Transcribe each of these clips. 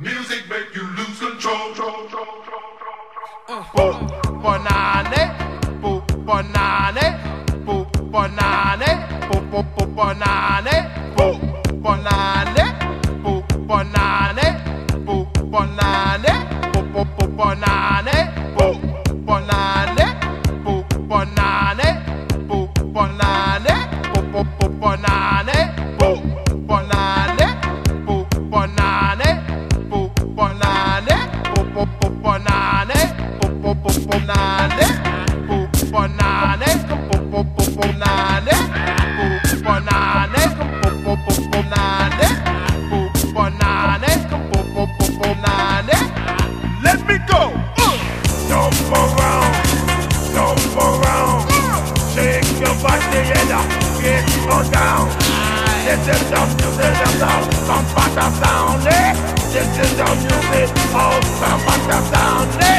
Music make you lose control. Banane, banane, banane, banane, banane, banane, banane, banane, banane, banane, banane, banane, banane, banane, banane, banane, let me go. Jump around, shake your body and get on down. This is the music of Sambata sound, eh? This is the music of Sambata sound, eh?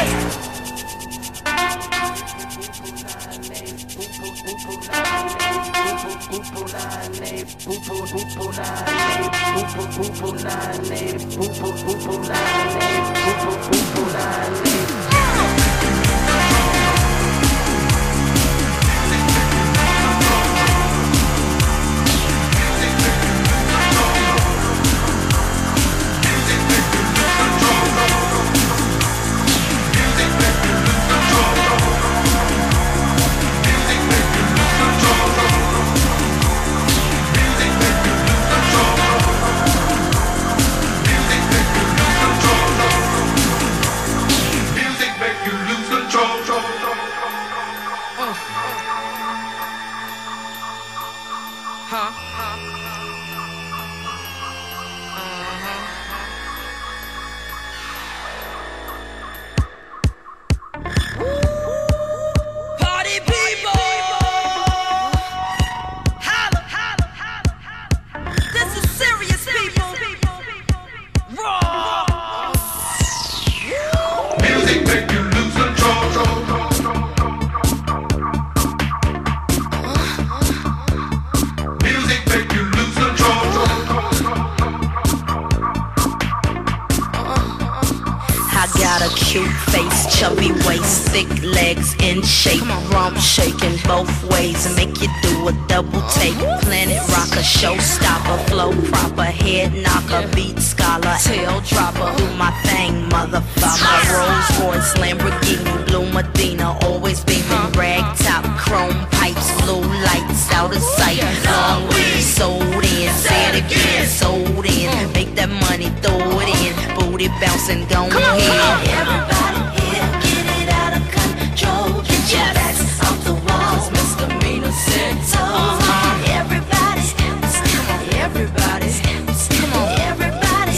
Got a cute face, chubby waist, thick legs in shape. Rump shaking both ways and make you do a double take. Planet rocker, showstopper, flow proper, head knocker, beat scholar, tail dropper. Do my thing, motherfucker. Rolls Royce, Lamborghini, Blue Medina, always beaming. Rag top, chrome pipes, blue lights out of sight. Long weed, sold in, say it again, sold in. Make that money, throw it in. Booty bouncing, don't hit. Everybody here, get it out of control. Get your backs off the walls, misdemeanor centers. Everybody, everybody, everybody,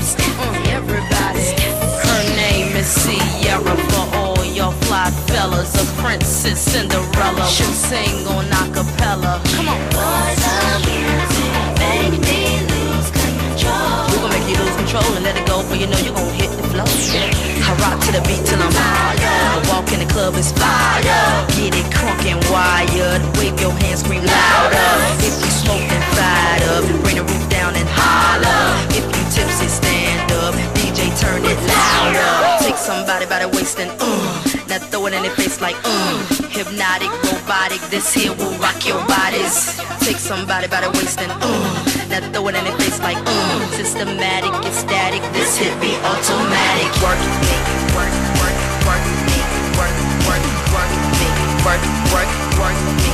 everybody. Her name is Sierra for all your fly fellas. A princess Cinderella. She'll sing on acapella. Come on, Boys of music, make me lose control. we gon' make you lose control and let it go, for you know you gon' hit the flow. I rock to the beat till I'm fired. I walk in the club, it's fire. Get it crunk and wired. Wave your hands, scream louder. If you smoke, then fired up. Bring the roof down and holler. If you tipsy, stand up. DJ, turn it louder. Take somebody by the waist and now throw it in their face like hypnotic, robotic. This here will rock your bodies. Take somebody by the waist and now throw it in their face like systematic, ecstatic. This hit be automatic. Work me, work me, work me, work me, work me, work me.